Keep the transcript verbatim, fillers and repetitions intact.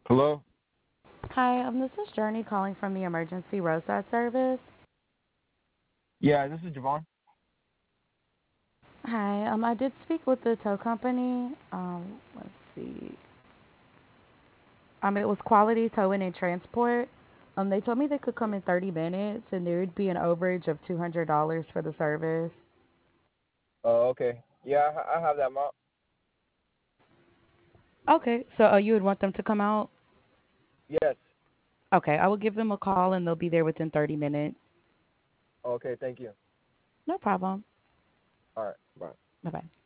Hello? Hi, um, this is Journey calling from the emergency roadside service. Yeah, this is Javon. Hi, um, I did speak with the tow company. Um, let's see. Um, it was Quality Towing and Transport. Um, they told me they could come in thirty minutes and there would be an overage of two hundred dollars for the service. Oh, okay. Yeah, I, ha- I have that amount. Okay, so uh, you would want them to come out? Yes. Okay, I will give them a call and they'll be there within thirty minutes. Okay, thank you. No problem. All right, bye. Bye bye.